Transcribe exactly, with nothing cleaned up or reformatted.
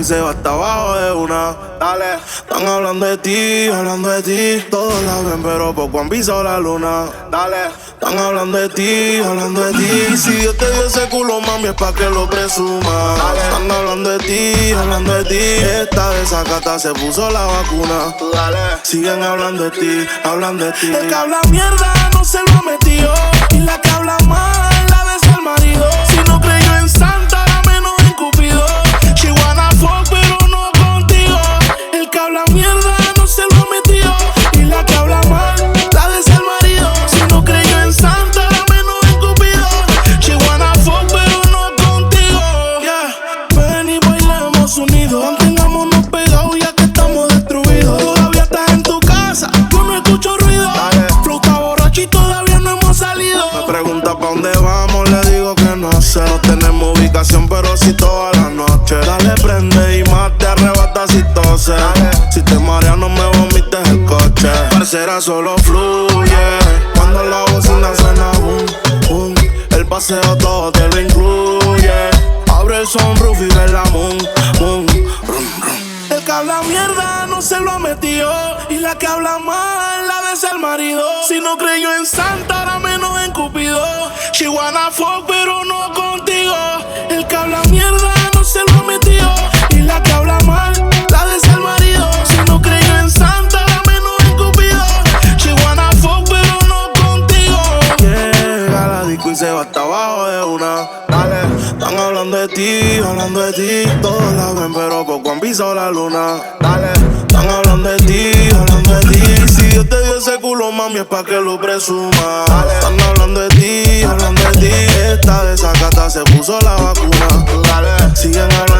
y se va hasta abajo de una. Dale, están hablando de ti, hablando de ti. Todos la ven, pero poco han visto la luna. Dale, están hablando de ti, hablando de ti. Y si yo te dio ese culo, mami, es pa' que lo presuma. Dale, están hablando de ti, hablando de ti. Esta desacata se puso la vacuna. Tú dale, siguen hablando de ti, hablando de ti. El que habla mierda no se lo ha metido. Y la que habla mal la besa al marido. Si no creyó en Santa, la menos en Cupido. She wanna fuck, pero no contigo. El que habla mierda no se lo ha metido. Y la que habla mal la besa al marido. Si no creyó en Santa, la menos en Cupido. She wanna fuck, pero no contigo. Yeah. Ven y bailemos unidos. Mantengámonos pegados ya que estamos destruidos. Todavía estás en tu casa, yo no escucho ruido. Dale. Flow está borracho y todavía no hemos salido. Me pregunta pa' dónde vamos, le digo que no sé. No tenemos ubicación, pero sí toda la noche. Dale, prende y más te arrebata si tose. Dale. Si te mareas no me vomites el coche. Parcera solo fluye cuando la bocina suena boom, boom. El paseo todo te lo incluye. Abre el sunroof y ve la moon, moon. Rum, rum. El que habla mierda no se lo ha metido. Y la que habla mal la besa al marido. Si no creyó en Santa, ahora menos en Cupido. She wanna fuck, pero no contigo. El que habla mierda no se lo ha metido. Y la que habla mal la besa al marido. Si no creyó en Santa, ahora menos en Cupido. She wanna fuck, pero no contigo. Llega a la disco y se va hasta abajo de una. Dale, están hablando de ti, hablando de ti. Todos la ven, pero poco han visto la luna. Dale, están hablando de ti, hablando de ti. Y si yo te dio ese culo, mami, es pa' que lo presuma. Dale, están hablando de ti, hablando de ti. Esta desacata se puso la vacuna. Dale, siguen hablando